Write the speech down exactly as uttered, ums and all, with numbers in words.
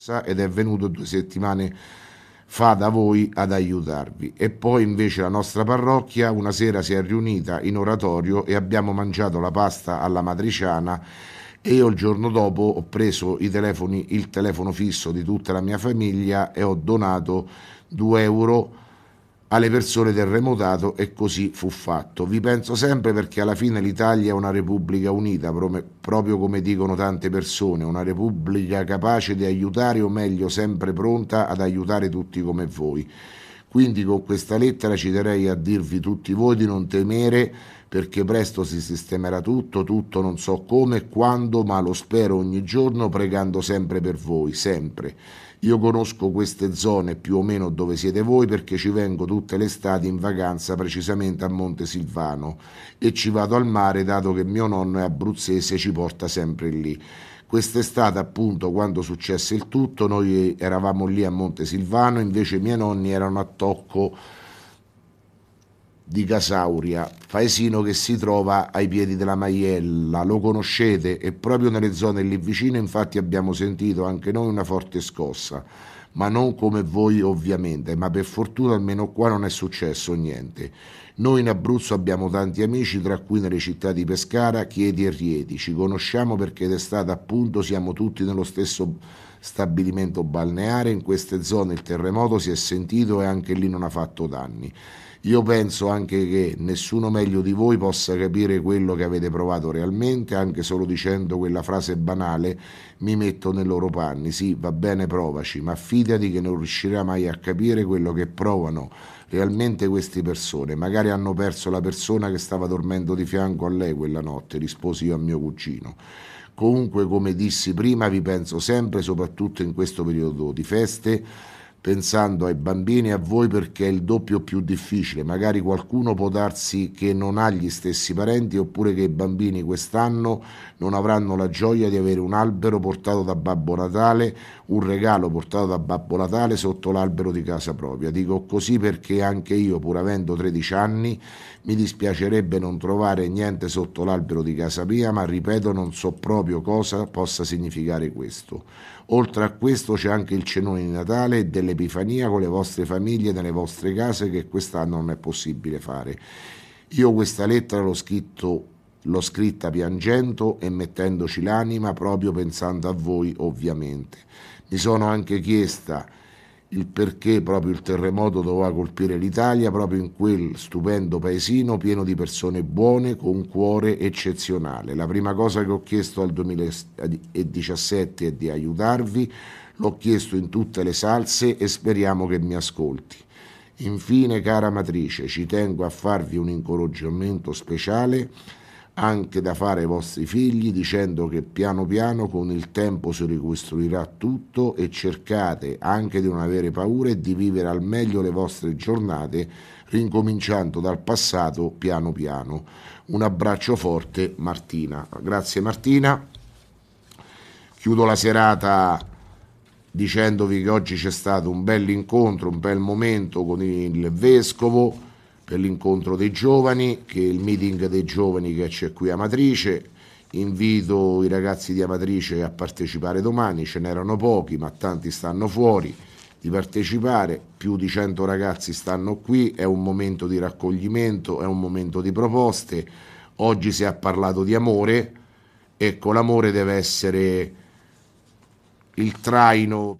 ed è venuto due settimane fa da voi ad aiutarvi. E poi invece la nostra parrocchia una sera si è riunita in oratorio e abbiamo mangiato la pasta alla matriciana e io il giorno dopo ho preso i telefoni, il telefono fisso di tutta la mia famiglia e ho donato due euro alle persone terremotato e così fu fatto. Vi penso sempre perché alla fine l'Italia è una repubblica unita, proprio come dicono tante persone, una repubblica capace di aiutare o meglio sempre pronta ad aiutare tutti come voi. Quindi con questa lettera ci terrei a dirvi tutti voi di non temere perché presto si sistemerà tutto, tutto non so come e quando, ma lo spero ogni giorno pregando sempre per voi, sempre. Io conosco queste zone più o meno dove siete voi perché ci vengo tutte le estati in vacanza precisamente a Montesilvano e ci vado al mare dato che mio nonno è abruzzese e ci porta sempre lì. Quest'estate appunto quando successe il tutto noi eravamo lì a Montesilvano, invece i miei nonni erano a Tocco di Casauria, paesino che si trova ai piedi della Maiella, lo conoscete e proprio nelle zone lì vicine infatti abbiamo sentito anche noi una forte scossa, ma non come voi ovviamente, ma per fortuna almeno qua non è successo niente. Noi in Abruzzo abbiamo tanti amici, tra cui nelle città di Pescara, Chieti e Rieti, ci conosciamo perché d'estate appunto siamo tutti nello stesso stabilimento balneare, in queste zone il terremoto si è sentito e anche lì non ha fatto danni. Io penso anche che nessuno meglio di voi possa capire quello che avete provato realmente, anche solo dicendo quella frase banale, mi metto nei loro panni. Sì, va bene, provaci, ma fidati che non riuscirai mai a capire quello che provano realmente queste persone. Magari hanno perso la persona che stava dormendo di fianco a lei quella notte, risposi io a mio cugino. Comunque, come dissi prima, vi penso sempre, soprattutto in questo periodo di feste, pensando ai bambini e a voi perché è il doppio più difficile. Magari qualcuno può darsi che non ha gli stessi parenti oppure che i bambini quest'anno non avranno la gioia di avere un albero portato da Babbo Natale, un regalo portato da Babbo Natale sotto l'albero di casa propria. Dico così perché anche io, pur avendo tredici anni, mi dispiacerebbe non trovare niente sotto l'albero di casa mia, ma ripeto, non so proprio cosa possa significare questo. Oltre a questo c'è anche il cenone di Natale e dell'Epifania con le vostre famiglie nelle vostre case che quest'anno non è possibile fare. Io questa lettera l'ho scritto l'ho scritta piangendo e mettendoci l'anima proprio pensando a voi ovviamente. Mi sono anche chiesta il perché proprio il terremoto doveva colpire l'Italia proprio in quel stupendo paesino pieno di persone buone con un cuore eccezionale. La prima cosa che ho chiesto al duemiladiciassette è di aiutarvi, l'ho chiesto in tutte le salse e speriamo che mi ascolti. Infine, cara matrice, ci tengo a farvi un incoraggiamento speciale anche da fare ai vostri figli dicendo che piano piano con il tempo si ricostruirà tutto e cercate anche di non avere paura e di vivere al meglio le vostre giornate rincominciando dal passato piano piano. Un abbraccio forte, Martina. Grazie Martina. Chiudo la serata dicendovi che oggi c'è stato un bel incontro, un bel momento con il vescovo per l'incontro dei giovani, che è il meeting dei giovani che c'è qui a Amatrice. Invito i ragazzi di Amatrice a partecipare domani, ce n'erano pochi ma tanti stanno fuori, di partecipare, più di cento ragazzi stanno qui, è un momento di raccoglimento, è un momento di proposte. Oggi si è parlato di amore, ecco l'amore deve essere il traino